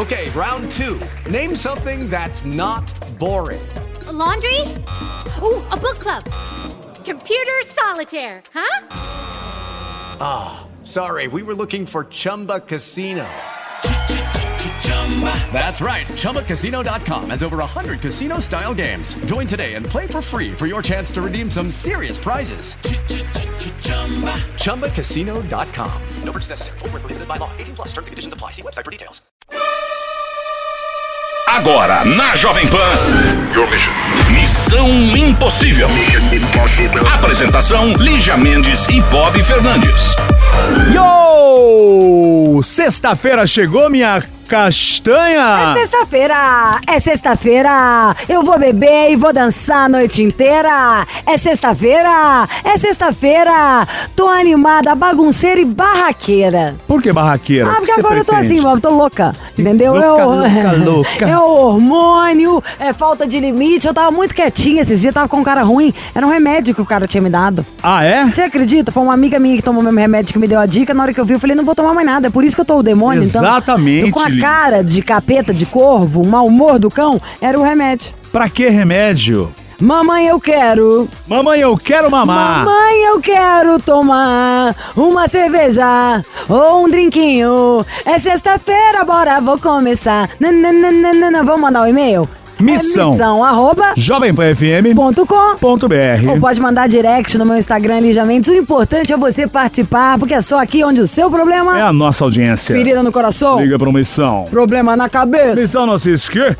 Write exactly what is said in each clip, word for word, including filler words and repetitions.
Okay, round two. Name something that's not boring. A laundry? Ooh, a book club. Computer solitaire, huh? Ah, oh, sorry. We were looking for Chumba Casino. That's right. Chumba Casino dot com has over one hundred casino-style games. Join today and play for free for your chance to redeem some serious prizes. Chumba Casino dot com. No purchase necessary. Void where prohibited by law. eighteen plus. Terms and conditions apply. See website for details. Agora na Jovem Pan. Missão Impossível. Apresentação: Lígia Mendes e Bob Fernandes. Yo! Sexta-feira chegou, minha castanha! É sexta-feira! É sexta-feira! Eu vou beber e vou dançar a noite inteira! É sexta-feira! É sexta-feira! Tô animada, bagunceira e barraqueira! Por que barraqueira? Ah, porque que agora eu tô pretende? assim, Bob, tô louca! Entendeu? Louca, eu, louca, louca! É o hormônio, é falta de limite. Eu tava muito quietinha esses dias, tava com um cara ruim. Era um remédio que o cara tinha me dado. Ah, é? Você acredita? Foi uma amiga minha que tomou o mesmo remédio que me deu a dica. Na hora que eu vi, eu falei, não vou tomar mais nada. É por isso que eu tô o demônio, Exatamente, então. Com a Lili. cara de capeta, de corvo, o mau humor do cão, era o remédio. Pra que remédio? Mamãe, eu quero. Mamãe, eu quero mamar. Mamãe, eu quero tomar uma cerveja ou um drinquinho. É sexta-feira, bora, vou começar. Nananana, vamos mandar o um e-mail? Missão. É missão, arroba, jovem pan f m ponto com. ponto b r. Ou pode mandar direct no meu Instagram, Lígia Mendes. O importante é você participar, porque é só aqui onde o seu problema... É a nossa audiência. Ferida no coração. Liga pro Missão. Problema na cabeça. Missão não se esqueça.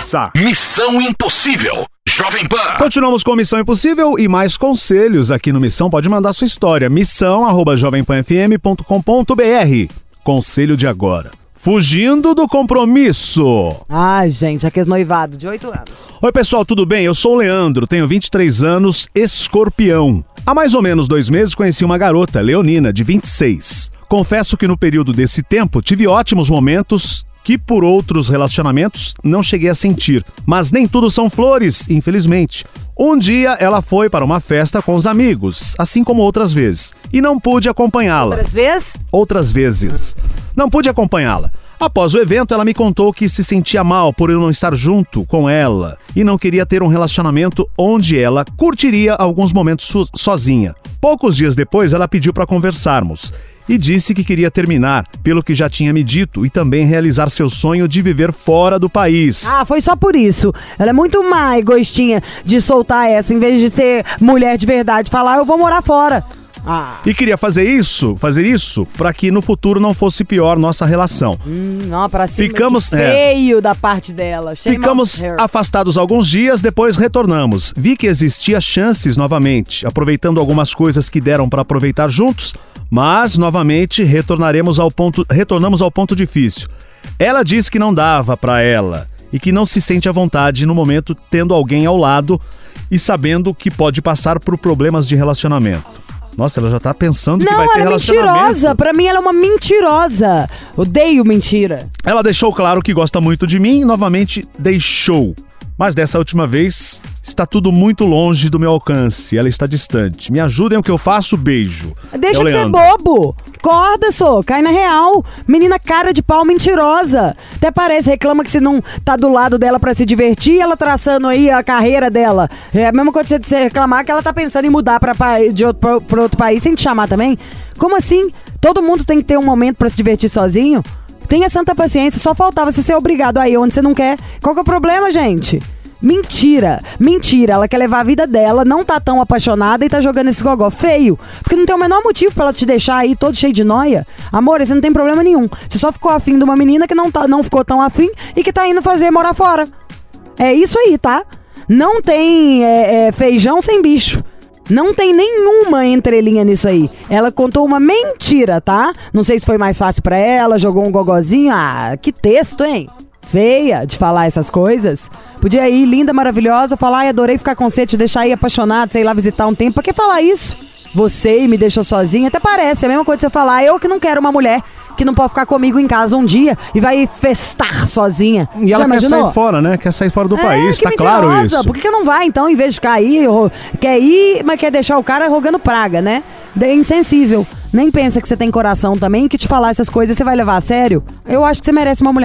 Missão Impossível. Jovem Pan. Continuamos com Missão Impossível e mais conselhos aqui no Missão. Pode mandar sua história. Missão arroba jovem pan f m ponto com ponto b r. Conselho de agora. Fugindo do compromisso. Ai, gente, aquele noivado de oito anos. Oi, pessoal, tudo bem? Eu sou o Leandro, tenho vinte e três anos, escorpião. Há mais ou menos dois meses conheci uma garota, Leonina, de vinte e seis. Confesso que no período desse tempo tive ótimos momentos que por outros relacionamentos não cheguei a sentir. Mas nem tudo são flores, infelizmente. Um dia ela foi para uma festa com os amigos, assim como outras vezes, e não pude acompanhá-la. Outras vezes? Outras vezes. Não pude acompanhá-la. Após o evento, ela me contou que se sentia mal por eu não estar junto com ela e não queria ter um relacionamento onde ela curtiria alguns momentos so- sozinha. Poucos dias depois, ela pediu para conversarmos e disse que queria terminar, pelo que já tinha me dito, e também realizar seu sonho de viver fora do país. Ah, foi só por isso. Ela é muito má egoístinha de soltar essa, em vez de ser mulher de verdade, falar, eu vou morar fora. Ah. E queria fazer isso, fazer isso, para que no futuro não fosse pior nossa relação. Hum, não, pra cima, Ficamos- que feio da parte dela. Shame Ficamos on her. afastados alguns dias, depois retornamos. Vi que existia chances novamente, aproveitando algumas coisas que deram para aproveitar juntos, mas novamente retornaremos ao ponto, retornamos ao ponto difícil. Ela disse que não dava para ela e que não se sente à vontade no momento tendo alguém ao lado e sabendo que pode passar por problemas de relacionamento. Nossa, ela já tá pensando que Não, vai ter ela é relacionamento. mentirosa. Pra mim, ela é uma mentirosa. Odeio mentira. Ela deixou claro que gosta muito de mim e novamente deixou. Mas dessa última vez, está tudo muito longe do meu alcance. Ela está distante. Me ajudem o que eu faço, beijo. Deixa É o de ser Leandro. bobo. Acorda, só. Cai na real. Menina cara de pau mentirosa. Até parece, reclama que você não tá do lado dela pra se divertir, ela traçando aí a carreira dela. É a mesma coisa de você reclamar que ela tá pensando em mudar pra, pa- de outro, pra, pra outro país sem te chamar também. Como assim? Todo mundo tem que ter um momento pra se divertir sozinho? Tenha santa paciência, só faltava você ser obrigado aí onde você não quer. Qual que é o problema, gente? Mentira, mentira, ela quer levar a vida dela, não tá tão apaixonada e tá jogando esse gogó feio, porque não tem o menor motivo pra ela te deixar aí todo cheio de noia. Amor, você não tem problema nenhum, você só ficou afim de uma menina que não, tá, não ficou tão afim e que tá indo fazer morar fora. É isso aí, tá? Não tem é, é, feijão sem bicho. Não tem nenhuma entrelinha nisso aí. Ela contou uma mentira, tá? Não sei se foi mais fácil pra ela, jogou um gogozinho. Ah, que texto, hein? Feia de falar essas coisas. Podia ir, linda, maravilhosa, falar, ai, adorei ficar com você, te deixar aí apaixonado, sei lá, visitar um tempo. Pra que falar isso? Você me deixou sozinha, até parece. É a mesma coisa que você falar, eu que não quero uma mulher que não pode ficar comigo em casa um dia e vai festar sozinha. E ela Já quer imaginou? sair fora, né? Quer sair fora do É, país, que tá claro mentirosa. isso. Por que que não vai, então, em vez de ficar aí, ro- quer ir, mas quer deixar o cara rogando praga, né? De insensível. Nem pensa que você tem coração também, que te falar essas coisas você vai levar a sério. Eu acho que você merece uma mulher melhor.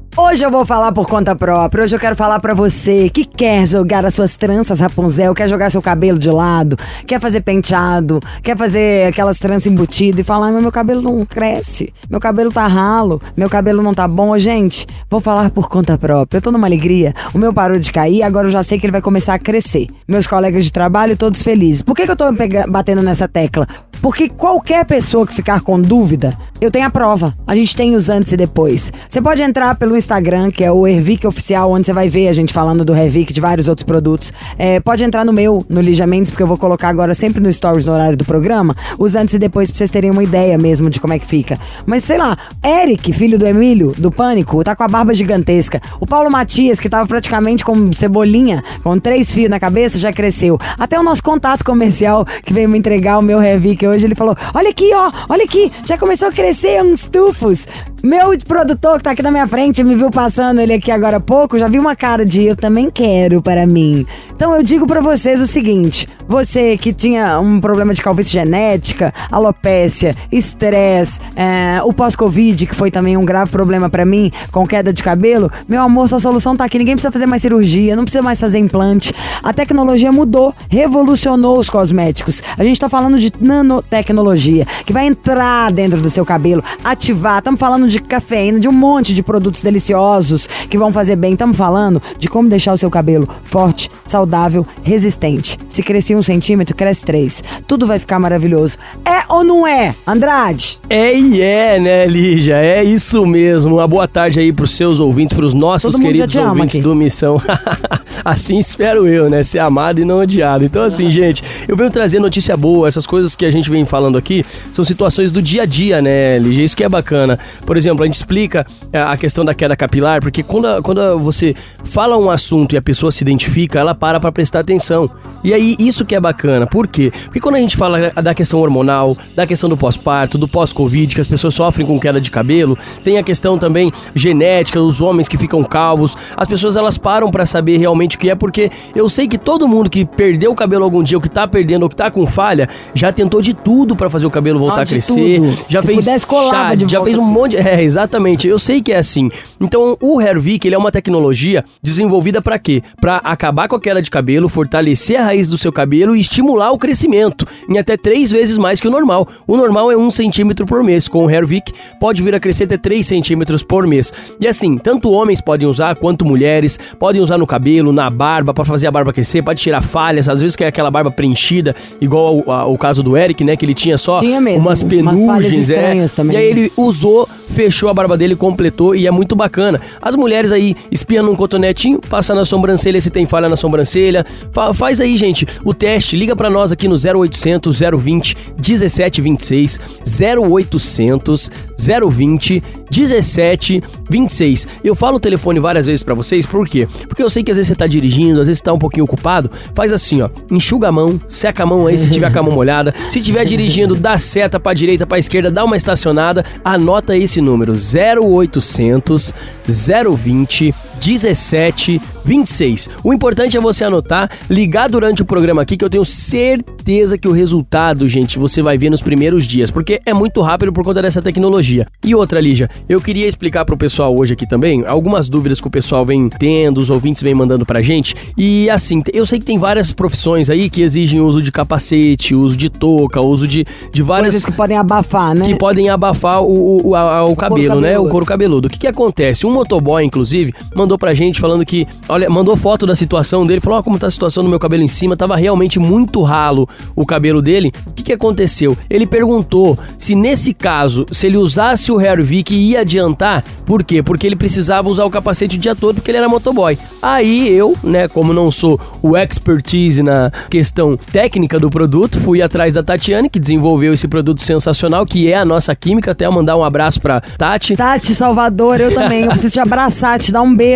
Hoje eu vou falar por conta própria. Hoje eu quero falar pra você que quer jogar as suas tranças Rapunzel, quer jogar seu cabelo de lado, quer fazer penteado, quer fazer aquelas tranças embutidas e falar, mas meu cabelo não cresce, meu cabelo tá ralo, meu cabelo não tá bom. Gente, vou falar por conta própria. Eu tô numa alegria, o meu parou de cair, agora eu já sei que ele vai começar a crescer. Meus colegas de trabalho todos felizes. Por que que eu tô pega- batendo nessa tecla? Porque qualquer pessoa que ficar com dúvida, eu tenho a prova. A gente tem os antes e depois. Você pode entrar pelo Instagram, que é o Hervik Oficial, onde você vai ver a gente falando do Hervik, de vários outros produtos. É, pode entrar no meu, no Lígia Mendes, porque eu vou colocar agora sempre no Stories, no horário do programa, os antes e depois, pra vocês terem uma ideia mesmo de como é que fica. Mas sei lá, Eric, filho do Emílio, do Pânico, tá com a barba gigantesca. O Paulo Matias, que tava praticamente com cebolinha, com três fios na cabeça, já cresceu. Até o nosso contato comercial, que veio me entregar o meu Hervik hoje, ele falou, olha aqui, ó, olha aqui, já começou a crescer uns tufos. Meu produtor que tá aqui na minha frente, me viu passando ele aqui agora há pouco, já viu uma cara de eu também quero para mim. Então eu digo pra vocês o seguinte, você que tinha um problema de calvície genética, alopécia, estresse, é, o pós-Covid, que foi também um grave problema pra mim, com queda de cabelo, meu amor, sua solução tá aqui, ninguém precisa fazer mais cirurgia, não precisa mais fazer implante. A tecnologia mudou, revolucionou os cosméticos. A gente tá falando de nanotecnologia, que vai entrar dentro do seu cabelo, ativar, estamos falando de cafeína, de um monte de produtos deliciosos que vão fazer bem. Estamos falando de como deixar o seu cabelo forte, saudável, resistente. Se crescer um centímetro, cresce três. Tudo vai ficar maravilhoso. É ou não é, Andrade? É e é, né, Lígia? É isso mesmo. Uma boa tarde aí pros seus ouvintes, pros nossos Todo mundo queridos já te ama ouvintes aqui. do Missão. Assim espero eu, né? Ser amado e não odiado. Então, assim, gente, eu venho trazer notícia boa. Essas coisas que a gente vem falando aqui são situações do dia a dia, né, Lígia? Isso que é bacana. Por exemplo, a gente explica a questão da queda capilar, porque quando, quando você fala um assunto e a pessoa se identifica, ela para pra prestar atenção. E aí, isso que é bacana. Por quê? Porque quando a gente fala da questão hormonal, da questão do pós-parto, do pós-Covid, que as pessoas sofrem com queda de cabelo, tem a questão também genética, os homens que ficam calvos, as pessoas elas param pra saber realmente o que é, porque eu sei que todo mundo que perdeu o cabelo algum dia, ou que tá perdendo, ou que tá com falha, já tentou de tudo pra fazer o cabelo voltar Ah, a de crescer. tudo. Já Se fez pudesse, colava chá, de já volta. fez um monte de... É, exatamente. Eu sei que é assim. Então, o Hervik, ele é uma tecnologia desenvolvida pra quê? Pra acabar com a queda de cabelo, fortalecer a raiz do seu cabelo e estimular o crescimento em até três vezes mais que o normal. O normal é um centímetro por mês. Com o Hervik, pode vir a crescer até três centímetros por mês. E assim, tanto homens podem usar, quanto mulheres. Podem usar no cabelo, na barba, pra fazer a barba crescer, pode tirar falhas, às vezes que é aquela barba preenchida, igual ao, ao caso do Eric, né? Que ele tinha só Tinha mesmo, umas umas falhas penugens, é. estranhas também. E aí ele usou, fechou a barba dele, completou e é muito bacana. As mulheres aí espiam num cotonetinho, passa na sobrancelha se tem falha na sobrancelha. Fa- faz aí, gente, o teste. Liga pra nós aqui no zero oitocentos, zero vinte, dezessete vinte e seis. zero oitocentos, zero vinte, dezessete vinte e seis. Eu falo o telefone várias vezes pra vocês, por quê? Porque eu sei que às vezes você tá dirigindo, às vezes você tá um pouquinho ocupado. Faz assim, ó, enxuga a mão, seca a mão aí se tiver com a mão molhada. Se tiver dirigindo, dá seta pra direita, pra esquerda, dá uma estacionada. Anota esse número, zero oitocentos, zero vinte, dezessete vinte e seis. O importante é você anotar, ligar durante o programa aqui, que eu tenho certeza que o resultado, gente, você vai ver nos primeiros dias, porque é muito rápido por conta dessa tecnologia. E outra, Lígia, eu queria explicar pro pessoal hoje aqui também algumas dúvidas que o pessoal vem tendo, os ouvintes vem mandando pra gente. E assim, eu sei que tem várias profissões aí que exigem o uso de capacete, uso de touca, uso de, de várias... Coisas que podem abafar, né? Que podem abafar o, o, a- o, cabelo, né? cabeludo. O couro cabeludo. O que que acontece? Um motoboy, inclusive, mandou pra gente falando que... Olha, mandou foto da situação dele, falou, ó, como tá a situação do meu cabelo em cima, tava realmente muito ralo o cabelo dele. O que que aconteceu? Ele perguntou se nesse caso, se ele usasse o Hervik ia adiantar. Por quê? Porque ele precisava usar o capacete o dia todo, porque ele era motoboy. Aí eu, né, como não sou o expertise na questão técnica do produto, fui atrás da Tatiane, que desenvolveu esse produto sensacional, que é a nossa química. Até eu mandar um abraço pra Tati. Tati, Salvador, eu também. Eu preciso te abraçar, te dar um beijo.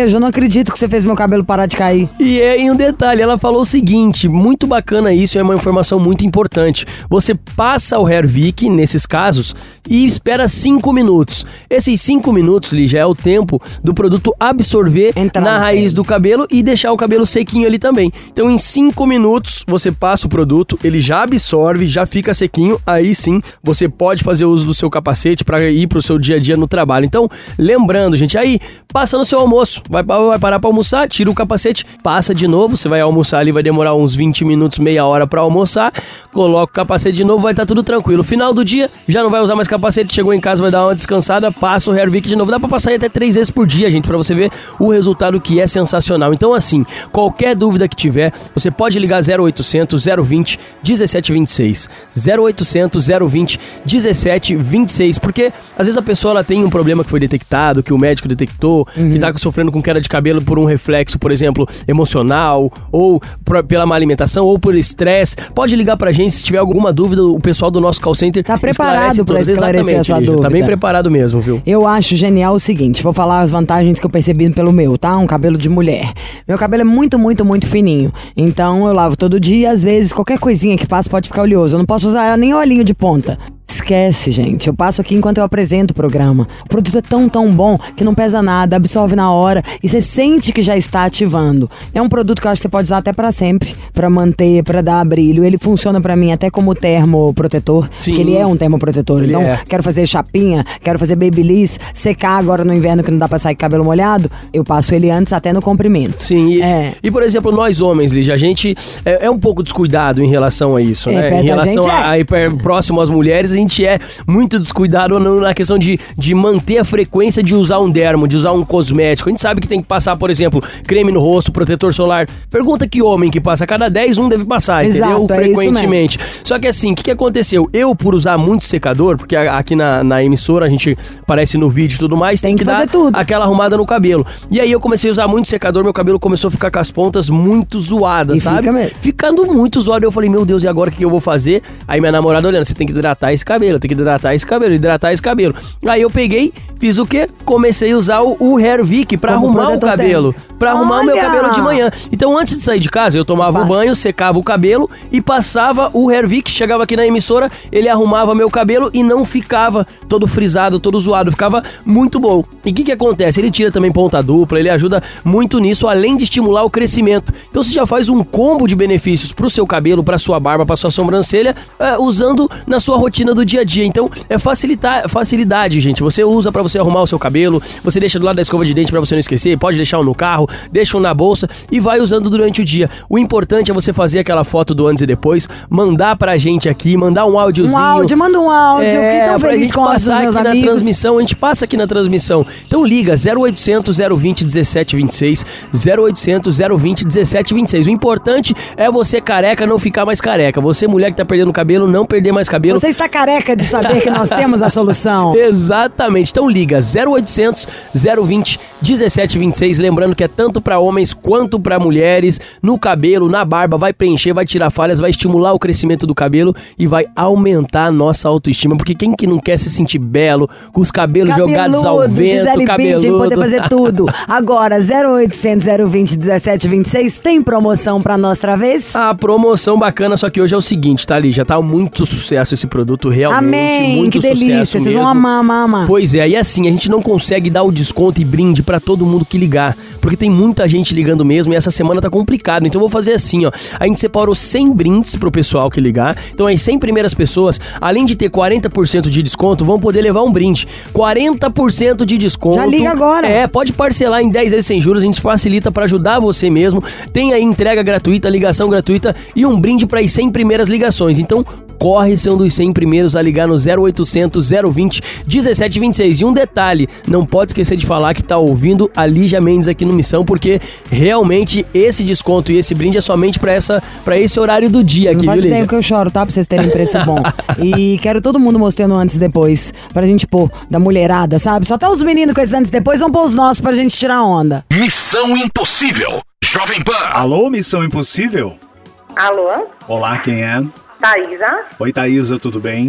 beijo, eu não acredito que você fez meu cabelo parar de cair. E é em um detalhe, ela falou o seguinte, muito bacana isso, é uma informação muito importante. Você passa o Hervik, nesses casos, e espera cinco minutos. Esses cinco minutos, Lígia, é o tempo do produto absorver Entrar na na raiz pele. do cabelo e deixar o cabelo sequinho ali também. Então, em cinco minutos, você passa o produto, ele já absorve, já fica sequinho, aí sim, você pode fazer uso do seu capacete para ir pro seu dia a dia no trabalho. Então, lembrando, gente, aí, passa no seu almoço, vai, vai parar para almoçar, tira o capacete, passa de novo, você vai almoçar ali, vai demorar uns vinte minutos, meia hora para almoçar, coloca o capacete de novo, vai estar tudo tranquilo. Final do dia, já não vai usar mais capacete, chegou em casa, vai dar uma descansada, passa o Hervik de novo. Dá pra passar aí até três vezes por dia, gente, pra você ver o resultado que é sensacional. Então, assim, qualquer dúvida que tiver, você pode ligar zero oitocentos, zero vinte, dezessete vinte e seis. zero oitocentos, zero vinte, dezessete vinte e seis. Porque, às vezes, a pessoa ela tem um problema que foi detectado, que o médico detectou, uhum. que tá sofrendo com queda de cabelo por um reflexo, por exemplo, emocional, ou por, pela má alimentação, ou por estresse. Pode ligar pra gente se tiver alguma dúvida, o pessoal do nosso call center tá preparado pra esclarecer a sua Lígia, dúvida. Tá bem preparado mesmo, viu? Eu acho genial o seguinte, vou falar as vantagens que eu percebi pelo meu, tá? Um cabelo de mulher. Meu cabelo é muito, muito, muito fininho. Então eu lavo todo dia, às vezes qualquer coisinha que passa pode ficar oleoso. Eu não posso usar nem olhinho de ponta. Esquece, gente. Eu passo aqui enquanto eu apresento o programa. O produto é tão, tão bom que não pesa nada, absorve na hora e você sente que já está ativando. É um produto que eu acho que você pode usar até pra sempre, pra manter, pra dar brilho. Ele funciona pra mim até como termoprotetor, Sim. porque ele é um termoprotetor. Ele então, é. quero fazer chapinha, quero fazer babyliss, secar agora no inverno que não dá pra sair com cabelo molhado, eu passo ele antes até no comprimento. Sim, e, É. e por exemplo, nós homens, Lígia, a gente é, é um pouco descuidado em relação a isso, É, né? perto Em da relação gente a, é. a, per- próximo às mulheres, a gente é muito descuidado no- na questão de, de manter a frequência de usar um dermo, de usar um cosmético. A gente sabe que tem que passar, por exemplo, creme no rosto, protetor solar. Pergunta que homem que passa, a cada dez, um deve passar, Exato, entendeu? é isso Frequentemente. Só que assim, o que, que aconteceu? Eu, por usar muito secador, porque a- aqui na, na emissora a gente aparece no vídeo e tudo mais, tem, Tem que, que fazer dar tudo. aquela arrumada no cabelo. E aí eu comecei a usar muito secador, meu cabelo começou a ficar com as pontas muito zoadas, E sabe? fica mesmo. Ficando muito zoado. Eu falei, meu Deus, e agora o que eu vou fazer? Aí minha namorada olhando, você tem que hidratar esse cabelo, tem que hidratar esse cabelo, hidratar esse cabelo. Aí eu peguei, fiz o quê? Comecei a usar o, o Hervik pra Como arrumar o protetor cabelo. térmico. Pra arrumar o meu Olha! cabelo de manhã. Então antes de sair de casa, eu tomava o Opa. banho, secava o cabelo e passava o Hervik, chegava aqui na emissora, ele arrumava meu cabelo e não ficava todo frisado, todo zoado, ficava muito bom. E o que que acontece? Ele tira também ponta dupla, ele ajuda muito nisso, além de estimular o crescimento. Então você já faz um combo de benefícios pro seu cabelo, pra sua barba, pra sua sobrancelha, é, usando na sua rotina do dia a dia. Então é facilitar, facilidade, gente. Você usa pra você arrumar o seu cabelo, você deixa do lado da escova de dente pra você não esquecer, pode deixar um no carro, deixa um na bolsa e vai usando durante o dia. O importante é você fazer aquela foto do antes e depois, mandar pra gente aqui, mandar um áudiozinho. Um áudio, manda um áudio. É, Fiquei tão pra feliz gente com os passar meus aqui na amigos. transmissão, a gente passa aqui na transmissão. Então liga zero oitocentos, zero vinte, dezessete vinte e seis, zero oitocentos, zero vinte, dezessete vinte e seis. O importante é você careca não ficar mais careca. Você, mulher que tá perdendo cabelo, não perder mais cabelo. Você está careca de saber que nós temos a solução. Exatamente. Então liga zero oitocentos, zero vinte, dezessete vinte e seis. Lembrando que é tanto pra homens quanto pra mulheres. No cabelo, na barba, vai preencher, vai tirar falhas, vai estimular o crescimento do cabelo e vai aumentar a nossa autoestima. Porque quem que não quer se sentir belo, com os cabelos jogados ao vento, Gisele cabeludo. Bündchen, poder fazer tudo. Agora, zero oitocentos, zero vinte, dezessete vinte e seis, tem promoção pra nós outra vez? A promoção bacana, só que hoje é o seguinte, tá, Lígia? Tá muito sucesso esse produto, realmente. Amém, muito que sucesso delícia. Vocês mesmo. vão amar, amar, amar. Pois é, e assim, a gente não consegue dar o desconto e brinde pra todo mundo que ligar, porque tem muita gente ligando mesmo e essa semana tá complicado. Então eu vou fazer assim, ó, a gente separou cem brindes pro pessoal que ligar. Então as cem primeiras pessoas, além de ter quarenta por cento de desconto, vão poder levar um brinde. quarenta por cento de desconto. Já liga agora. É, pode parcelar em dez vezes sem juros, a gente facilita pra ajudar você mesmo. Tem aí entrega gratuita, ligação gratuita e um brinde para as cem primeiras ligações. Então, corre ser um dos cem primeiros a ligar no zero oitocentos, zero vinte, dezessete vinte e seis. E um detalhe, não pode esquecer de falar que tá ouvindo a Lígia Mendes aqui no Missão, porque realmente esse desconto e esse brinde é somente para essa, para esse horário do dia aqui, Não viu, faz ideia Lígia? que eu choro, tá? Pra vocês terem preço bom. E quero todo mundo mostrando antes e depois. Pra gente pôr da mulherada, sabe? Só tá os meninos com esses antes e depois, vão pôr os nossos pra gente tirar onda. Missão Impossível. Jovem Pan. Alô, Missão Impossível? Alô? Olá, quem é? Thaísa? Oi, Thaísa, tudo bem?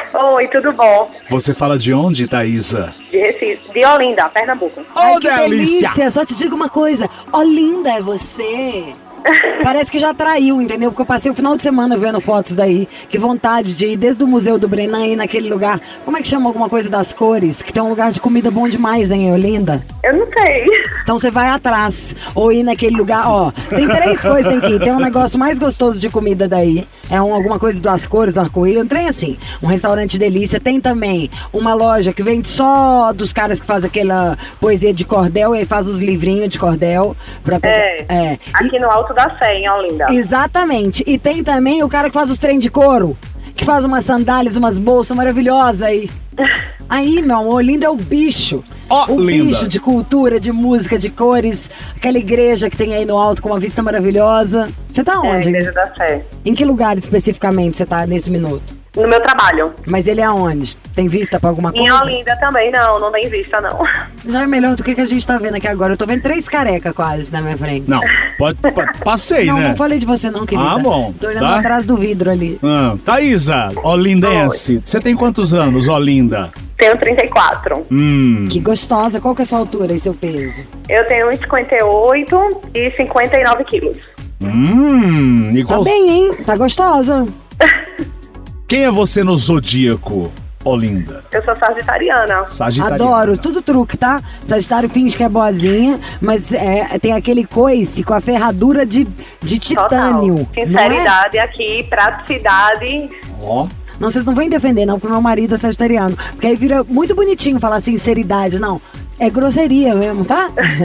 Oi, tudo bom? Você fala de onde, Thaísa? De Recife, de Olinda, Pernambuco. Ai, Ô, que delícia! delícia! Só te digo uma coisa. Ó, linda é você. Parece que já traiu, entendeu? Porque eu passei o final de semana vendo fotos daí. Que vontade de ir desde o Museu do Brenan aí naquele lugar. Como é que chama alguma coisa das cores? Que tem um lugar de comida bom demais, hein, Olinda? Eu não sei. Então você vai atrás. Ou ir naquele lugar, ó. Tem três coisas que tem que ir. Tem um negócio mais gostoso de comida daí. É um, alguma coisa das cores, do arco-íris. Um trem assim. Um restaurante delícia. Tem também uma loja que vende só dos caras que fazem aquela poesia de cordel. E aí faz os livrinhos de cordel. Pra pegar. É, é. aqui E, no Alto da Sé, em Olinda. exatamente. E tem também o cara que faz os trem de couro. Que faz umas sandálias, umas bolsas maravilhosas aí. Aí, meu amor, Olinda é o bicho. Ó, o linda. bicho de cultura, de música, de cores. Aquela igreja que tem aí no alto com uma vista maravilhosa. Você tá É, onde? Igreja da Sé. Em que lugar especificamente você tá nesse minuto? No meu trabalho. Mas ele é aonde? Tem vista pra alguma Em coisa? Olinda também, não, não tem vista, não. Já é melhor do que, que a gente tá vendo aqui agora. Eu tô vendo três carecas quase na minha frente. Não, pode, pa- passei, não, né? não falei de você não, querida. Ah, bom, Tô olhando tá. atrás do vidro ali. Ah, Thaísa, olindense, você tem quantos anos, Olinda? Tenho trinta e quatro. Hum, Que gostosa. Qual que é a sua altura e seu peso? Eu tenho um e cinquenta e oito e cinquenta e nove quilos. hum, e Tá qual... bem, hein? Tá gostosa. Quem é você no zodíaco, Olinda? Eu sou sagitariana. Sagitariana. Adoro, tudo truque, tá? Sagitário finge que é boazinha, mas é, tem aquele coice com a ferradura de, de titânio. Total. Não é? Sinceridade aqui, praticidade. Ó, Não, vocês não vêm defender, não, porque meu marido é sagitariano. Porque aí vira muito bonitinho falar sinceridade, não. É grosseria mesmo, tá?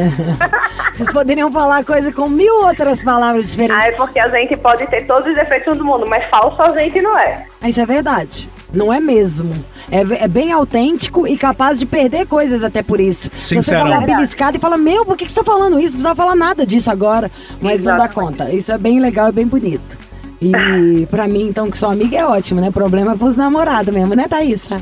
Vocês poderiam falar coisa com mil outras palavras diferentes. Ah, é porque a gente pode ter todos os defeitos do mundo, mas falso a gente não é. Isso é verdade. Não é mesmo. É, é bem autêntico e capaz de perder coisas até por isso. Você Sincerão. dá uma beliscada e fala, meu, por que, que você tá falando isso? Não precisava falar nada disso agora. Mas não dá Exatamente. conta. Isso é bem legal e bem bonito. E pra mim, então, que sou amiga, é ótimo, né? Problema é pros namorados mesmo, né, Thaísa?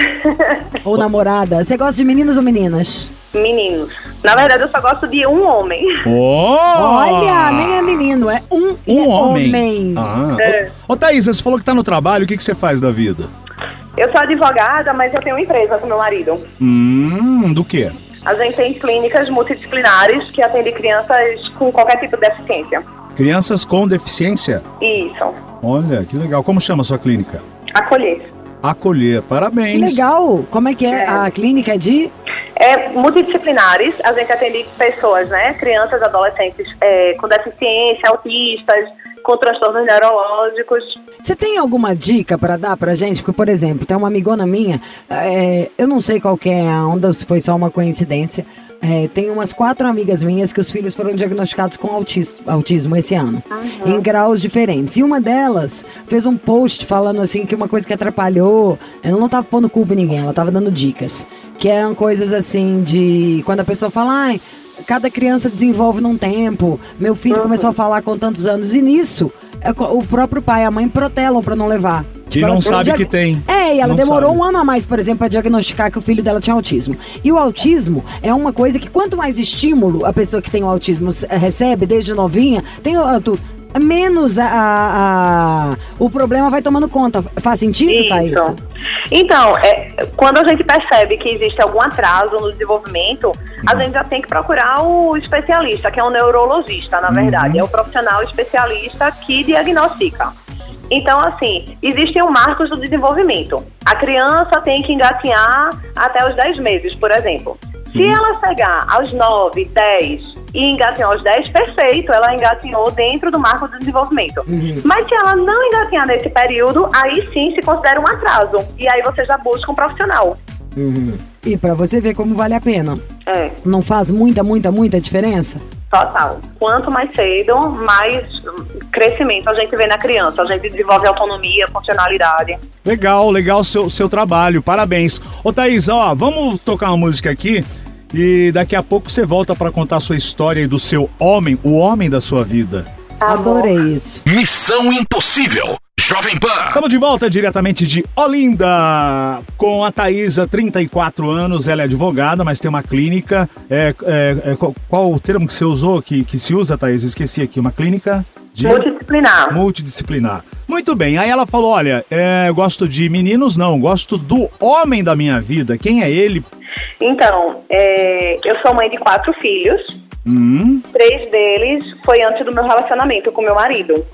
Ou namorada. Você gosta de meninos ou meninas? Meninos. Na verdade, eu só gosto de um homem. oh! Olha, nem é menino, é um, Um é homem. Ah. É. Ô, ô, Thaísa, você falou que tá no trabalho, o que, que você faz da vida? Eu sou advogada, mas eu tenho uma empresa com meu marido. Hum, do quê? A gente tem clínicas multidisciplinares que atendem crianças com qualquer tipo de deficiência. Crianças com deficiência? Isso. Olha, que legal. Como chama a sua clínica? Acolher. Acolher, parabéns. Que legal. Como é que é? A clínica é de... É multidisciplinares, a gente atende pessoas, né? Crianças, adolescentes é, com deficiência, autistas, com transtornos neurológicos. Você tem alguma dica pra dar pra gente? Porque, por exemplo, tem uma amigona minha, é, eu não sei qual que é a onda, se foi só uma coincidência. É, tem umas quatro amigas minhas que os filhos foram diagnosticados com autismo, autismo esse ano, em graus diferentes. E uma delas fez um post falando assim que uma coisa que atrapalhou, ela não tava pondo culpa em ninguém, ela tava dando dicas. Que eram coisas assim de quando a pessoa fala, ai, cada criança desenvolve num tempo, meu filho começou a falar com tantos anos, e nisso é co- o próprio pai e a mãe protelam pra não levar. Que Tipo, não ela- sabe diag- que tem. É, e ela Não demorou sabe. um ano a mais, por exemplo, pra diagnosticar que o filho dela tinha autismo. E o autismo é uma coisa que quanto mais estímulo a pessoa que tem o autismo s- recebe desde novinha, tem o- tu- menos a, a- a- o problema vai tomando conta. Faz sentido, Thaís? Isso. Então, é, quando a gente percebe que existe algum atraso no desenvolvimento, a gente já tem que procurar o especialista, que é um neurologista, na verdade. É o profissional especialista que diagnostica. Então, assim, existem marcos do desenvolvimento. A criança tem que engatinhar até os dez meses, por exemplo. Se ela chegar aos nove, dez e engatinhar aos dez, perfeito, ela engatinhou dentro do marco do desenvolvimento. Mas se ela não engatinhar nesse período, aí sim se considera um atraso. E aí você já busca um profissional. Uhum. E pra você ver como vale a pena. É, Não faz muita, muita, muita diferença? total. Quanto mais cedo, mais crescimento a gente vê na criança. A gente desenvolve autonomia, funcionalidade. Legal, legal o seu, seu trabalho, parabéns. Ô, Thaís, ó, vamos tocar uma música aqui e daqui a pouco você volta pra contar a sua história e do seu homem, o homem da sua vida. Adorei isso. Missão Impossível. Jovem Pan. Estamos de volta diretamente de Olinda com a Thaísa, trinta e quatro anos, ela é advogada, mas tem uma clínica. É, é, é, qual, qual o termo que você usou, que, que se usa, Thaís? Esqueci aqui, uma clínica? De... Multidisciplinar. Multidisciplinar. Muito bem, aí ela falou, olha, é, eu gosto de meninos não, gosto do homem da minha vida. Quem é ele? Então, é, eu sou mãe de quatro filhos. Hum. Três deles foi antes do meu relacionamento com meu marido.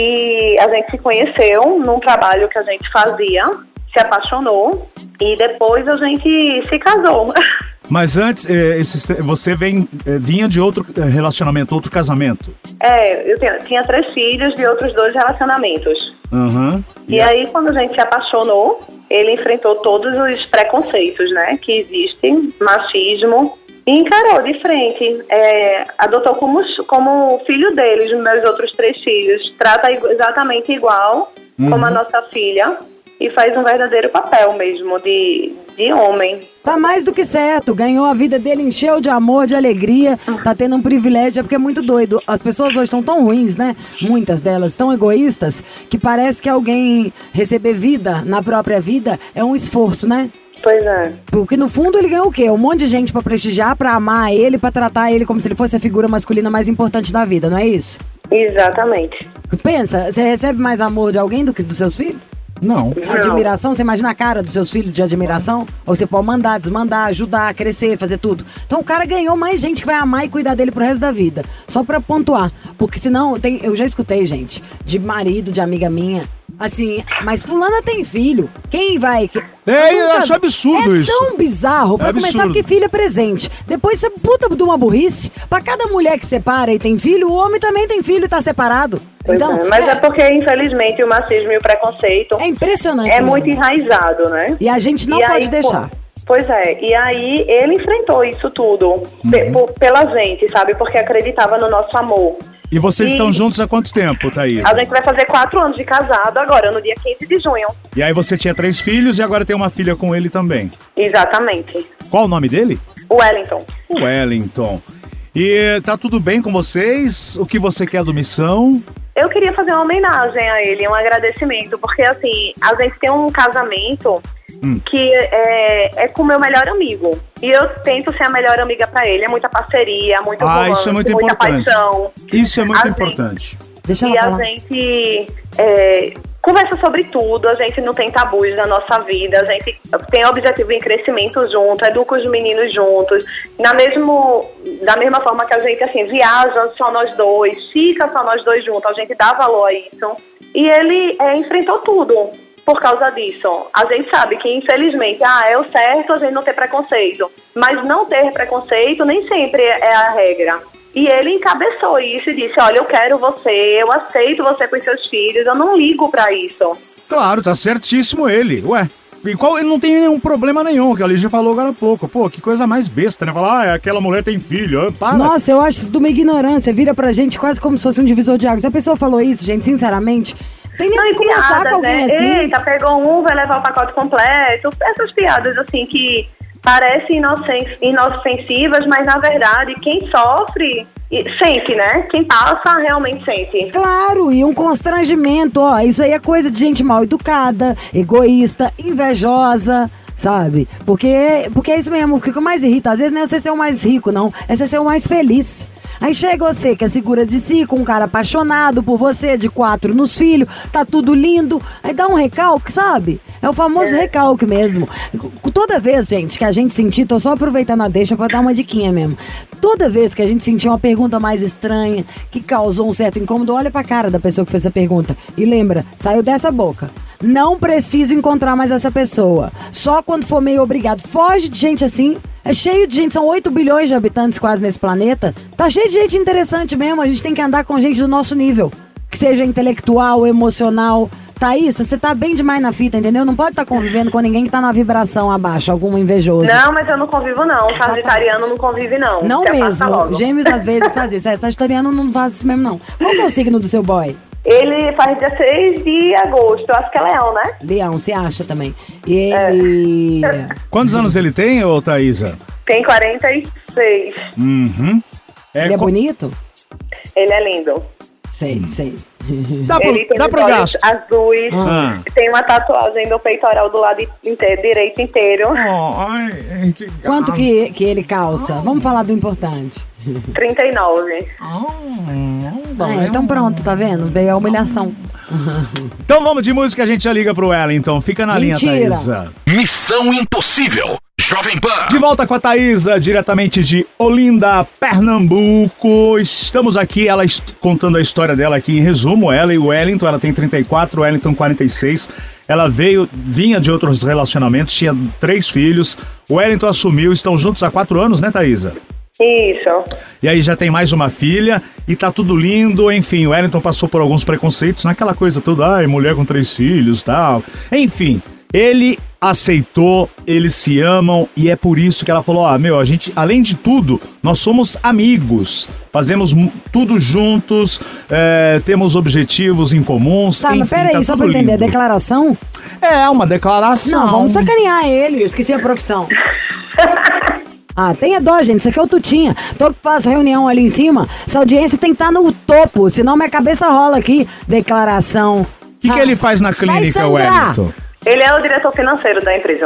E a gente se conheceu num trabalho que a gente fazia, se apaixonou e depois a gente se casou. Mas antes, é, esses, você vem, é, vinha de outro relacionamento, outro casamento? É, eu tinha, tinha três filhos de outros dois relacionamentos. Uhum. E, e aí, quando a gente se apaixonou, ele enfrentou todos os preconceitos, né, que existem, machismo, e encarou de frente. É, adotou como, como filho dele, os meus outros três filhos. Trata exatamente igual uhum. como a nossa filha. E faz um verdadeiro papel mesmo de, de homem. Tá mais do que certo. Ganhou a vida dele, encheu de amor, de alegria. Tá tendo um privilégio, é porque é muito doido. As pessoas hoje estão tão ruins, né? Muitas delas tão egoístas, que parece que alguém receber vida na própria vida é um esforço, né? Pois é. Porque no fundo ele ganhou o quê? Um monte de gente pra prestigiar, pra amar ele, pra tratar ele como se ele fosse a figura masculina mais importante da vida, não é isso? Exatamente. Pensa, você recebe mais amor de alguém do que dos seus filhos? Não. Admiração, você imagina a cara dos seus filhos de admiração? Ou você pode mandar, desmandar, ajudar, crescer, fazer tudo. Então o cara ganhou mais gente que vai amar e cuidar dele pro resto da vida. Só pra pontuar. Porque senão, tem, eu já escutei, gente, de marido, de amiga minha, assim, mas fulana tem filho. Quem vai... Que... É, eu acho absurdo é isso. É tão bizarro. Pra é começar, porque filho é presente. Depois você puta de uma burrice. Pra cada mulher que separa e tem filho, o homem também tem filho e tá separado. Pois então, é, mas é... é porque, infelizmente, o machismo e o preconceito... É impressionante. É mesmo. muito enraizado, né? E a gente não e pode aí, deixar. Pô, pois é, e aí ele enfrentou isso tudo uhum. pe- por, pela gente, sabe? Porque acreditava no nosso amor. E vocês e estão juntos há quanto tempo, Thaís? A gente vai fazer quatro anos de casado agora, no dia quinze de junho. E aí você tinha três filhos e agora tem uma filha com ele também. Exatamente. Qual o nome dele? Wellington. Wellington. E tá tudo bem com vocês? O que você quer do Missão? Eu queria fazer uma homenagem a ele, um agradecimento, porque assim, a gente tem um casamento hum. que é, é com o meu melhor amigo. E eu tento ser a melhor amiga pra ele. É muita parceria, muito ah, romance, isso é muito muita importante. paixão. Isso é muito a importante. Gente, Deixa e ela a gente é, conversa sobre tudo, a gente não tem tabus na nossa vida, a gente tem objetivo em crescimento junto, educa os meninos juntos, na mesmo, da mesma forma que a gente assim, viaja só nós dois, fica só nós dois juntos, a gente dá valor a isso. E ele é, enfrentou tudo por causa disso. A gente sabe que, infelizmente, ah, é o certo a gente não ter preconceito, mas não ter preconceito nem sempre é a regra. E ele encabeçou isso e disse, olha, eu quero você, eu aceito você com os seus filhos, eu não ligo pra isso. Claro, tá certíssimo ele. Ué, igual ele não tem nenhum problema nenhum, que a Lígia falou agora há pouco. Pô, que coisa mais besta, né? Falar, ah, aquela mulher tem filho, ah, para. Nossa, eu acho isso de uma ignorância, vira pra gente quase como se fosse um divisor de águas. Se a pessoa falou isso, gente, sinceramente, tem nem não, que conversar piadas, com alguém né? assim. Eita, pegou um, vai levar o pacote completo. Essas piadas, assim, que parecem inocen- inofensivas, mas, na verdade, quem sofre sente, né? Quem passa realmente sente. Claro, e um constrangimento, ó. Isso aí é coisa de gente mal educada, egoísta, invejosa, sabe? Porque, porque é isso mesmo, o que mais irrita, às vezes não é você ser o mais rico, não. É você ser o mais feliz. Aí chega você, que é segura de si, com um cara apaixonado por você, de quatro nos filhos, tá tudo lindo. Aí dá um recalque, sabe? É o famoso é. recalque mesmo. Toda vez, gente, que a gente sentir, tô só aproveitando a deixa pra dar uma diquinha mesmo. Toda vez que a gente sentir uma pergunta mais estranha, que causou um certo incômodo, olha pra cara da pessoa que fez essa pergunta. E lembra, saiu dessa boca. Não preciso encontrar mais essa pessoa. Só quando for meio obrigado. Foge de gente assim. É cheio de gente, são oito bilhões de habitantes quase nesse planeta. Tá cheio de gente interessante mesmo, a gente tem que andar com gente do nosso nível. Que seja intelectual, emocional. Thaís, você tá bem demais na fita, entendeu? Não pode estar tá convivendo com ninguém que tá na vibração abaixo, algum invejoso. Não, mas eu não convivo não, sagitariano não convive não. Não mesmo, gêmeos às vezes faz isso, é, sagitariano não faz isso mesmo não. Qual que é o signo do seu boy? Ele faz dezesseis de agosto, eu acho que é leão, né? Leão, você acha também. E ele... É. Quantos anos ele tem, ô Thaísa? Tem quarenta e seis. Uhum. É ele é co... bonito? Ele é lindo. Sei, sei. Dá pro, Ele tem dá os pro olhos gasto. azuis, Ah. tem uma tatuagem do peitoral do lado inteiro, direito inteiro. Ai, que Quanto que, que ele calça? Vamos falar do importante. trinta e nove. É, então pronto, tá vendo? Veio a humilhação. Então vamos de música, a gente já liga pro Wellington. Fica na Mentira. linha, Thaísa. Missão Impossível. Jovem Pan. De volta com a Thaísa, diretamente de Olinda, Pernambuco. Estamos aqui, ela est- contando a história dela aqui em resumo. Ela e o Wellington, ela tem trinta e quatro, o Wellington quarenta e seis. Ela veio, vinha de outros relacionamentos, tinha três filhos. O Wellington assumiu, estão juntos há quatro anos, né, Thaísa? Isso. E aí já tem mais uma filha e tá tudo lindo, enfim, o Wellington passou por alguns preconceitos, naquela coisa toda, ai, mulher com três filhos e tal. Enfim, ele aceitou, eles se amam e é por isso que ela falou, ó, meu, a gente, além de tudo, nós somos amigos, fazemos mu- tudo juntos, é, temos objetivos em comuns, Tá, enfim, mas peraí, tá só tudo pra entender, lindo. declaração? É, uma declaração. Não, vamos sacanear ele, eu esqueci a profissão. Ah, tenha dó, gente, isso aqui é o Tutinha. Tô que faço reunião ali em cima, essa audiência tem que estar no topo, senão minha cabeça rola aqui. Declaração. O que, que ele faz na clínica, Wellington? Ele é o diretor financeiro da empresa.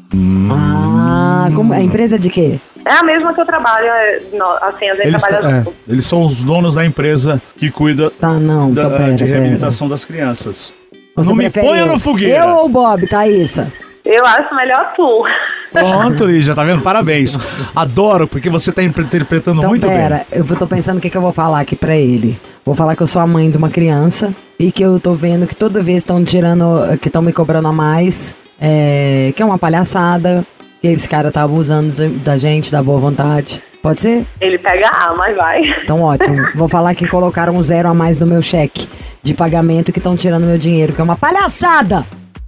Ah, como, a empresa de quê? É a mesma que eu trabalho, é, no- assim, a gente Eles, trabalha é, junto. eles são os donos da empresa que cuida Tá, não, da, então pera, de pera. reabilitação das crianças. Você Não me prefere ponha eu? no fogueira. Eu ou o Bob, Thaísa? Eu acho melhor tu. Pronto, Lígia, tá vendo? Parabéns. Adoro, porque você tá interpretando Então muito pera, eu tô pensando o que, que eu vou falar aqui pra ele. Vou falar que eu sou a mãe de uma criança e que eu tô vendo que toda vez estão tirando, que estão me cobrando a mais, é, que é uma palhaçada, que esse cara tá abusando de- da gente, da boa vontade. Pode ser? Ele pega A, mas vai. Então ótimo. Vou falar que colocaram um zero a mais no meu cheque de pagamento que estão tirando meu dinheiro, que é uma palhaçada!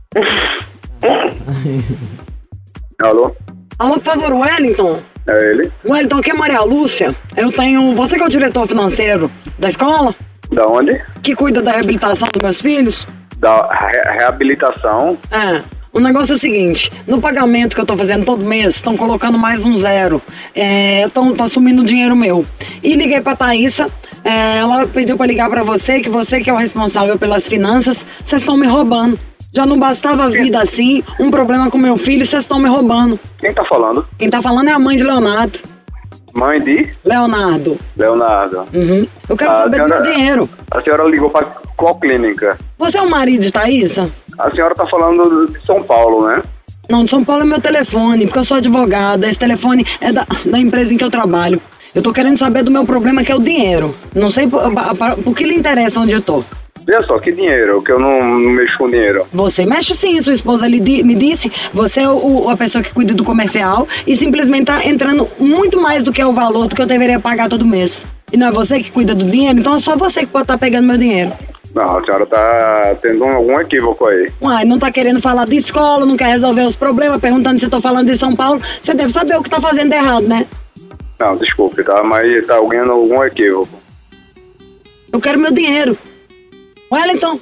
Alô? Alô, por favor, Wellington. É ele? Wellington, aqui é Maria Lúcia. Eu tenho... Você que é o diretor financeiro da escola, Da onde? que cuida da reabilitação dos meus filhos? Da re- reabilitação. É. O negócio é o seguinte, no pagamento que eu tô fazendo todo mês, estão colocando mais um zero. É, tão, tá sumindo dinheiro meu. E liguei pra Thaísa, é, ela pediu pra ligar pra você, que você que é o responsável pelas finanças, vocês estão me roubando. Já não bastava a vida assim, um problema com meu filho, vocês estão me roubando. Quem tá falando? Quem tá falando é a mãe de Leonardo. Mãe de Leonardo. Leonardo. Uhum. Eu quero Ah, saber do meu senhora- dinheiro. A senhora ligou pra qual clínica? Você é o marido de Thaísa? A senhora tá falando de São Paulo, né? Não, de São Paulo é meu telefone, porque eu sou advogada. Esse telefone é da, da empresa em que eu trabalho. Eu tô querendo saber do meu problema, que é o dinheiro. Não sei por, por, por que lhe interessa onde eu tô. Veja só, que dinheiro? Que eu não, não mexo com dinheiro. Você mexe sim, sua esposa lhe di- me disse. Você é o, a pessoa que cuida do comercial e simplesmente tá entrando muito mais do que o valor do que eu deveria pagar todo mês. E não é você que cuida do dinheiro, então é só você que pode estar pegando meu dinheiro. Não, a senhora tá tendo um- algum equívoco aí. Uai, não tá querendo falar de escola, não quer resolver os problemas, perguntando se eu tô falando de São Paulo. Você deve saber o que tá fazendo de errado, né? Não, desculpe, tá? Mas tá alguém algum equívoco. Eu quero meu dinheiro. Wellington.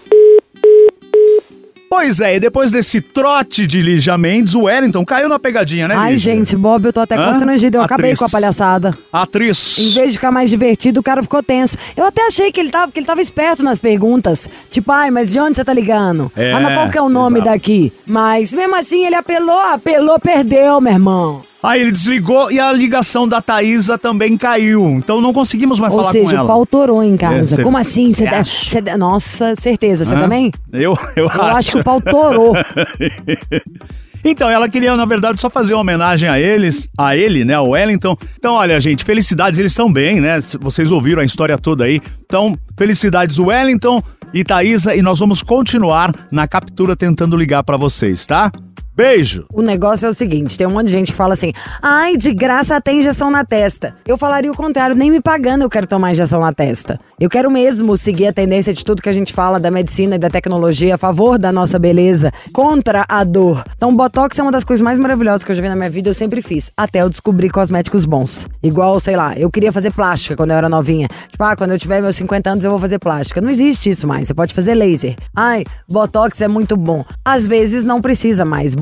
Pois é, e depois desse trote de Lígia Mendes, o Wellington caiu na pegadinha, né, Ai, Lígia? gente, Bob, eu tô até Hã? constrangido. Eu acabei Atriz. com a palhaçada. Atriz. Em vez de ficar mais divertido, o cara ficou tenso. Eu até achei que ele tava, que ele tava esperto nas perguntas. Tipo, ai, mas de onde você tá ligando? É, ah, mas qual que é o nome exato. daqui? Mas mesmo assim, ele apelou, apelou, perdeu, meu irmão. Aí ele desligou e a ligação da Thaísa também caiu. Então não conseguimos mais Ou falar seja, com ela. o pau torou em casa. É, cê- Como assim? Você cê de- acha? cê de- Nossa, certeza. Você Hã? também? Eu, eu, Eu acho que o pau torou. Então, ela queria, na verdade, só fazer uma homenagem a eles, a ele, né, ao Wellington. Então, olha, gente, felicidades, eles estão bem, né? Vocês ouviram a história toda aí. Então, felicidades, Wellington e Thaísa, e nós vamos continuar na captura tentando ligar pra vocês, tá? Beijo! O negócio é o seguinte, tem um monte de gente que fala assim, ai, de graça tem injeção na testa. Eu falaria o contrário, nem me pagando eu quero tomar injeção na testa. Eu quero mesmo seguir a tendência de tudo que a gente fala da medicina e da tecnologia a favor da nossa beleza, contra a dor. Então, Botox é uma das coisas mais maravilhosas que eu já vi na minha vida, eu sempre fiz, até eu descobrir cosméticos bons. Igual, sei lá, eu queria fazer plástica quando eu era novinha. Tipo, ah, quando eu tiver meus cinquenta anos eu vou fazer plástica. Não existe isso mais, você pode fazer laser. Ai, Botox é muito bom. Às vezes não precisa mais.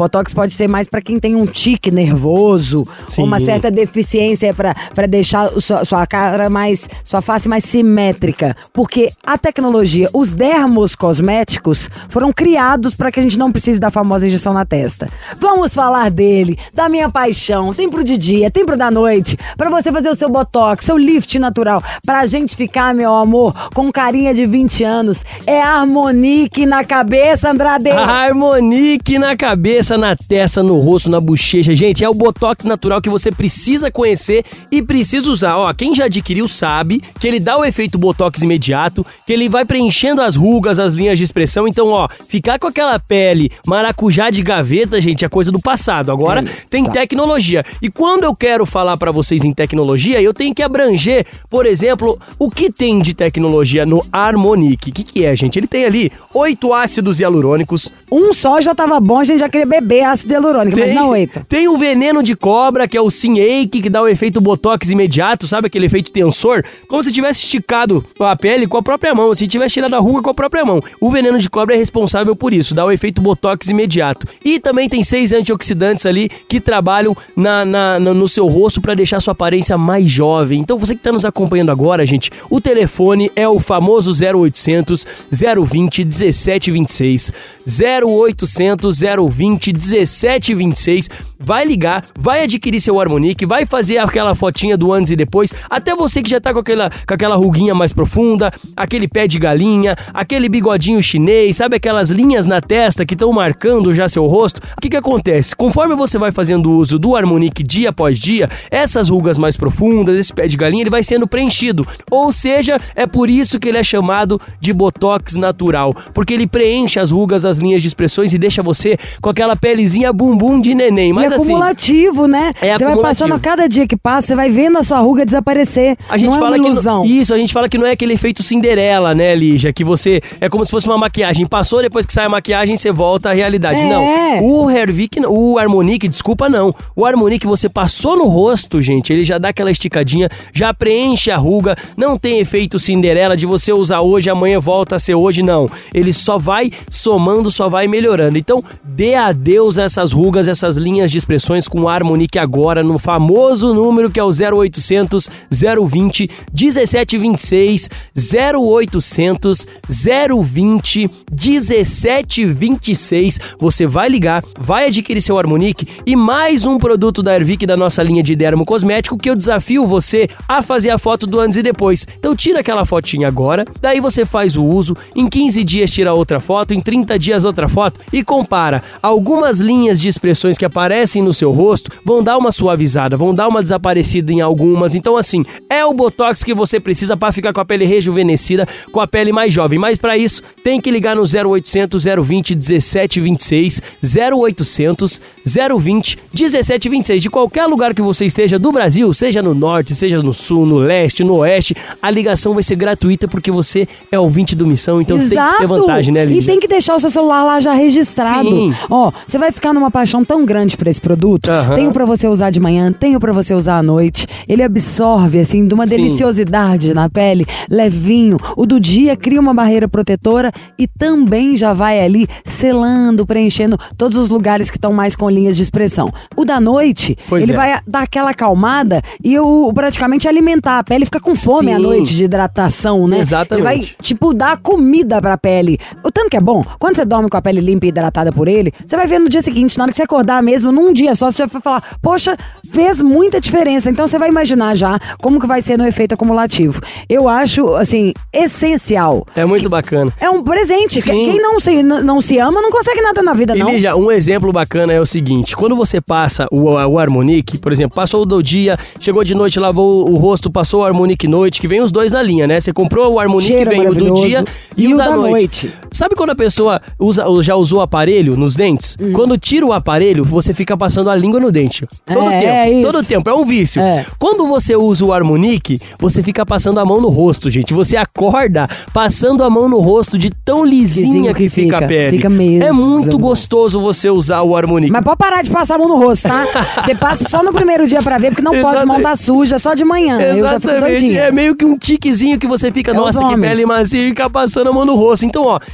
Botox pode ser mais pra quem tem um tique nervoso, Sim. ou uma certa deficiência pra, pra deixar sua, sua cara mais, sua face mais simétrica. Porque a tecnologia, os dermos cosméticos foram criados pra que a gente não precise da famosa injeção na testa. Vamos falar dele, da minha paixão. Tem pro de dia, tem pro da noite, pra você fazer o seu Botox, seu lift natural, pra gente ficar, meu amor, com carinha de vinte anos. É Harmonique na cabeça, Andrade. Harmonique na cabeça, na testa, no rosto, na bochecha. Gente, é o Botox natural que você precisa conhecer e precisa usar. Ó, quem já adquiriu sabe que ele dá o efeito Botox imediato, que ele vai preenchendo as rugas, as linhas de expressão. Então, ó, ficar com aquela pele maracujá de gaveta, gente, é coisa do passado. Agora é, tem exato. Tecnologia. E quando eu quero falar pra vocês em tecnologia, eu tenho que abranger, por exemplo, o que tem de tecnologia no Harmonique. O que, que é, gente? Ele tem ali oito ácidos hialurônicos. Um só já tava bom, a gente já queria beber ácido hialurônico, tem, mas não oito. Tem um veneno de cobra, que é o Synake, que dá o efeito Botox imediato, sabe aquele efeito tensor? Como se tivesse esticado a pele com a própria mão, se tivesse tirado a ruga com a própria mão. O veneno de cobra é responsável por isso, dá o efeito Botox imediato. E também tem seis antioxidantes ali que trabalham na, na, na, no seu rosto para deixar sua aparência mais jovem. Então você que tá nos acompanhando agora, gente, o telefone é o famoso zero oitocentos, zero vinte, dezessete vinte e seis. zero oitocentos, zero vinte, dezessete vinte e seis. Vai ligar, vai adquirir seu Harmonique, vai fazer aquela fotinha do antes e depois. Até você que já tá com aquela, com aquela ruguinha mais profunda, aquele pé de galinha, aquele bigodinho chinês, sabe aquelas linhas na testa que estão marcando já seu rosto. O que que acontece? Conforme você vai fazendo uso do Harmonique dia após dia, essas rugas mais profundas, esse pé de galinha, ele vai sendo preenchido. Ou seja, é por isso que ele é chamado de Botox natural, porque ele preenche as rugas, as linhas de expressões e deixa você com aquela pelezinha bumbum de neném. Mas e é assim, acumulativo, né? É você acumulativo. vai passando a cada dia que passa, você vai vendo a sua ruga desaparecer. A gente não fala é uma ilusão. Que não, isso, a gente fala que não é aquele efeito Cinderela, né, Lígia? Que você, é como se fosse uma maquiagem. Passou, depois que sai a maquiagem, você volta à realidade. É. Não, o Hervik, o Harmonique, desculpa, não. O Harmonique, você passou no rosto, gente, ele já dá aquela esticadinha, já preenche a ruga, não tem efeito Cinderela de você usar hoje, amanhã volta a ser hoje, não. Ele só vai somando, só vai melhorando. Então, dê adeus a essas rugas, essas linhas de expressões com o Harmonique agora, no famoso número que é o zero oitocentos, zero vinte, dezessete vinte e seis, zero oitocentos, zero vinte, dezessete vinte e seis. Você vai ligar, vai adquirir seu Harmonique e mais um produto da Hervik da nossa linha de dermo cosmético que eu desafio você a fazer a foto do antes e depois. Então tira aquela fotinha agora, daí você faz o uso, em quinze dias tira outra foto, em trinta dias outra foto e compara. Algumas linhas de expressões que aparecem no seu rosto vão dar uma suavizada, vão dar uma desaparecida em algumas. Então assim, é o Botox que você precisa para ficar com a pele rejuvenescida, com a pele mais jovem. Mas para isso, tem que ligar no zero oitocentos, zero vinte, dezessete vinte e seis, zero oitocentos, zero vinte, dezessete vinte e seis. De qualquer lugar que você esteja do Brasil, seja no norte, seja no sul, no leste, no oeste, a ligação vai ser gratuita porque você é ouvinte do Missão, então Exato. Tem que ter vantagem, né, Lígia? E tem que deixar o seu celular lá já registrado. Sim. Ó, você vai ficar numa paixão tão grande pra esse produto. Uhum. Tenho pra você usar de manhã, tenho pra você usar à noite. Ele absorve, assim, de uma Sim. deliciosidade na pele, levinho. O do dia cria uma barreira protetora e também já vai ali selando, preenchendo todos os lugares que estão mais com linhas de expressão. O da noite, Pois ele é. vai dar aquela acalmada e o, praticamente alimentar. A pele fica com fome Sim. à noite de hidratação, né? Exatamente. Ele vai, tipo, dar comida pra pele. O tanto que é bom, quando você dorme com a pele limpa e hidratada por ele, você vai ver no dia seguinte, na hora que você acordar mesmo, num dia só, você já vai falar, poxa, fez muita diferença. Então você vai imaginar já como que vai ser no efeito acumulativo. Eu acho, assim, essencial. É muito bacana. É um presente. Sim. Quem não se, n- não se ama não consegue nada na vida, E não. Lígia, um exemplo bacana é o seguinte, quando você passa o, o Harmonique, por exemplo, passou do dia, chegou de noite, lavou o rosto, passou o Harmonique noite, que vem os dois na linha, né? Você comprou o Harmonique, Cheiro vem o do maravilhoso. dia e, E o o da, da noite. noite. Sabe quando a pessoa usa, já usou o aparelho nos dentes? Hum. Quando tira o aparelho, você fica passando a língua no dente. Todo É, tempo, é isso. todo tempo, é um vício. É. Quando você usa o Harmonique, você fica passando a mão no rosto, gente. Você acorda passando a mão no rosto de tão lisinha Lisinho que, que fica a fica. pele. Fica mesmo. É muito gostoso você usar o Harmonique. Mas pode parar de passar a mão no rosto, tá? Você passa só no primeiro dia pra ver, porque não pode, Exatamente. mão tá suja, só de manhã. Eu já fico Exatamente, doidinha. é meio que um tiquezinho que você fica, É nossa, os que homens. pele macia e fica passando a mão no rosto. Então, ó,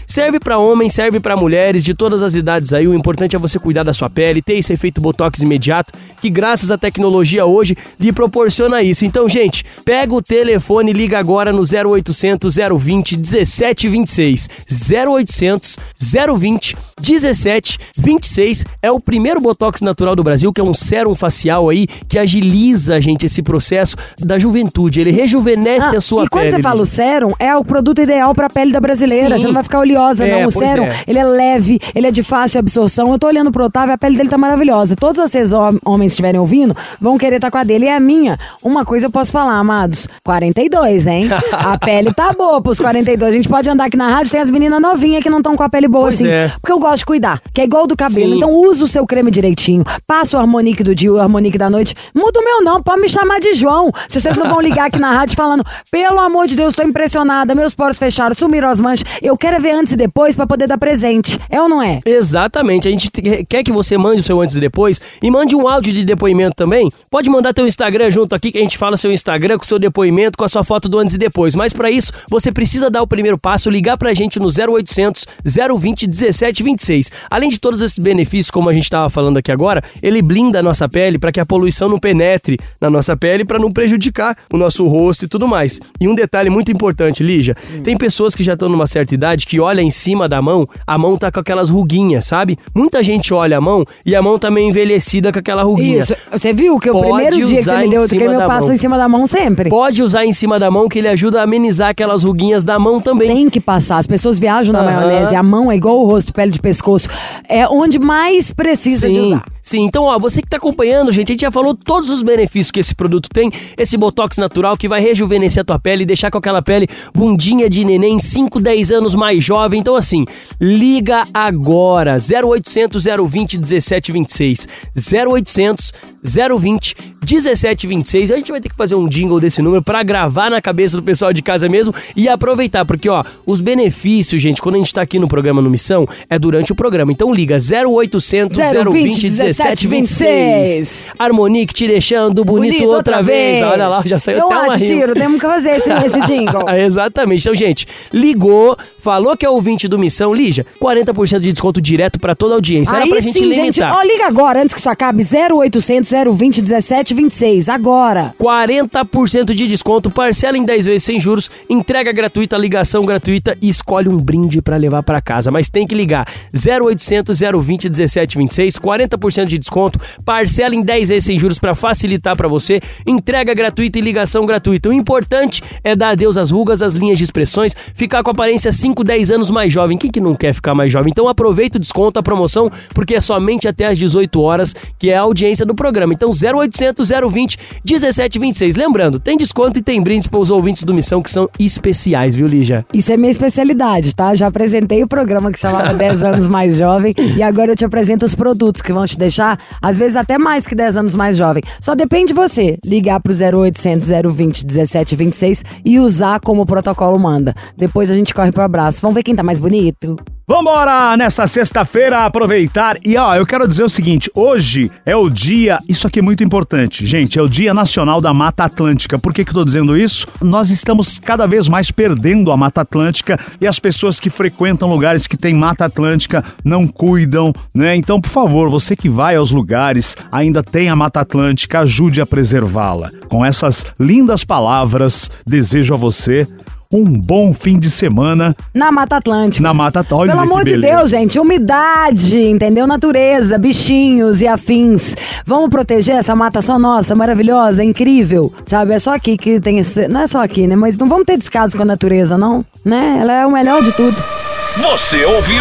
Serve pra homens, serve pra mulheres, de todas as idades aí. O importante é você cuidar da sua pele, ter esse efeito Botox imediato, que graças à tecnologia hoje lhe proporciona isso. Então, gente, pega o telefone e liga agora no zero oitocentos, zero vinte, dezessete vinte e seis. zero oitocentos, zero vinte, dezessete vinte e seis é o primeiro Botox natural do Brasil, que é um sérum facial aí que agiliza, gente, esse processo da juventude. Ele rejuvenesce Ah, a sua e quando pele. você fala o sérum, é o produto ideal pra pele da brasileira. Sim. Você não vai ficar oleosa, É, não. O pois sérum, é. ele é leve, ele é de fácil absorção. Eu tô olhando pro Otávio, a pele dele tá maravilhosa. Todos vocês hom- homens que estiverem ouvindo vão querer estar com a dele. E a minha, uma coisa eu posso falar, amados, quarenta e dois, hein? A pele tá boa pros quarenta e dois. A gente pode andar aqui na rádio, tem as meninas novinhas que não estão com a pele boa Pois assim. é. Porque eu gosto de cuidar, que é igual do cabelo. Sim. Então usa o seu creme direitinho. Passa o Harmonique do dia, o Harmonique da noite. Muda o meu não, pode me chamar de João. Se vocês não vão ligar aqui na rádio falando, pelo amor de Deus, tô impressionada, meus poros fecharam, sumiram as manchas. Eu quero é ver antes e depois pra poder dar presente. É ou não é? Exatamente, a gente te- quer que você mande o seu antes e depois e mande um áudio de depoimento também. Pode mandar teu Instagram junto aqui, que a gente fala seu Instagram com seu depoimento, com a sua foto do antes e depois. Mas pra isso, você precisa dar o primeiro passo, ligar pra gente no zero oitocentos, zero vinte, dezessete vinte e seis. Além de todos esses benefícios, como a gente tava falando aqui agora, ele blinda a nossa pele pra que a poluição não penetre na nossa pele, pra não prejudicar o nosso rosto e tudo mais. E um detalhe muito importante, Lígia, tem pessoas que já estão numa certa idade que olha em cima da mão, a mão tá com aquelas ruguinhas, sabe? Muita gente olha a mão e a mão tá meio envelhecida com aquela ruguinha. Isso. Você viu que o Pode primeiro dia que você usar me em deu o cima creme, eu da passo mão. em cima da mão sempre. Pode usar em cima da mão, que ele ajuda a amenizar aquelas ruguinhas da mão também. Tem que passar. As pessoas viajam na Aham. maionese. A mão é igual o rosto, pele de pescoço. É onde mais precisa de Sim, usar. sim. Então, ó, você que tá acompanhando, gente, a gente já falou todos os benefícios que esse produto tem. Esse Botox natural que vai rejuvenescer a tua pele e deixar com aquela pele bundinha de neném, cinco, dez anos mais jovem. Então, assim, liga agora. zero oitocentos, zero vinte, dezessete vinte e seis. zero oitocentos, zero vinte, dezessete vinte e seis. A gente vai ter que fazer um jingle desse número pra gravar na cabeça do pessoal de casa mesmo e aproveitar. Porque, ó, os benefícios, gente, quando a gente tá aqui no programa no Missão, é durante o programa. Então, liga zero oitocentos, zero vinte, dezessete vinte e seis. Harmonique te deixando bonito, Bonito outra vez. Olha lá, já saiu Eu até uma acho, rima. Tiro, temos que fazer esse, esse jingle. Exatamente. Então, gente, ligou, falou que é ouvinte do Missão, Lígia, quarenta por cento de desconto direto pra toda a audiência. Era Aí pra gente sim, gente, limitar. ó, liga agora, antes que isso acabe, zero oitocentos, zero vinte, dezessete vinte e seis, agora. quarenta por cento de desconto, parcela em dez vezes sem juros, entrega gratuita, ligação gratuita e escolhe um brinde pra levar pra casa. Mas tem que ligar zero oitocentos, zero vinte, dezessete vinte e seis, quarenta por cento de desconto, parcela em dez vezes sem juros pra facilitar pra você, entrega gratuita e ligação gratuita. O importante é dar adeus às rugas, às linhas de expressões, ficar com a aparência cinco, dez anos mais jovem. Quem que não quer ficar mais jovem? Então aproveita o desconto, a promoção, porque é somente até às dezoito horas, que é a audiência do programa. Então zero oitocentos, zero vinte, dezessete vinte e seis. Lembrando, tem desconto e tem brindes para os ouvintes do Missão que são especiais, viu, Lígia? Isso é minha especialidade, tá? Já apresentei o programa que chamava dez anos mais jovem e agora eu te apresento os produtos que vão te deixar, às vezes até mais que dez anos mais jovem. Só depende de você ligar pro zero oitocentos, zero vinte, dezessete vinte e seis e usar como o protocolo manda. Depois a gente corre pro abraço. Vamos ver quem tá mais bonito? Vambora nessa sexta-feira aproveitar. E ó, eu quero dizer o seguinte, hoje é o dia, isso aqui é muito importante, gente, é o Dia Nacional da Mata Atlântica. Por que que eu tô dizendo isso? Nós estamos cada vez mais perdendo a Mata Atlântica e as pessoas que frequentam lugares que tem Mata Atlântica não cuidam, né? Então, por favor, você que vai aos lugares, ainda tem a Mata Atlântica, ajude a preservá-la. Com essas lindas palavras, desejo a você um bom fim de semana Na Mata Atlântica. na Mata Atlântica. Pelo amor de Deus, gente, umidade, entendeu? Natureza, bichinhos e afins. Vamos proteger essa mata só nossa, maravilhosa, incrível, sabe? É só aqui que tem esse... Não é só aqui, né? Mas não vamos ter descaso com a natureza, não? Né? Ela é o melhor de tudo. Você ouviu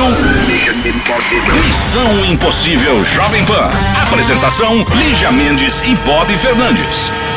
Missão Impossível Jovem Pan. Apresentação: Lígia Mendes e Bob Fernandes.